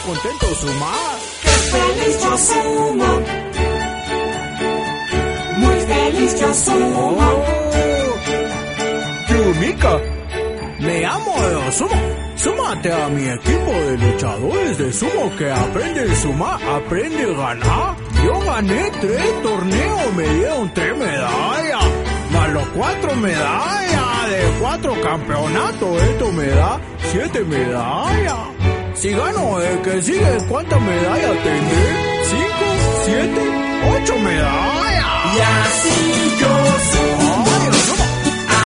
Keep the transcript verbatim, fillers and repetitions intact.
contento sumar. ¡Qué feliz yo sumo! Muy feliz yo sumo. Oh, Yumica, me llamo de Sumo. Súmate a mi equipo de luchadores de sumo que aprende a sumar, aprende a ganar. Yo gané tres torneos, me dieron tres medallas, más los cuatro medallas de cuatro campeonatos. Esto me da siete medallas. Si gano el que sigue, ¿cuántas medallas tendré? Cinco, siete, ocho medallas. Y así yo sumo.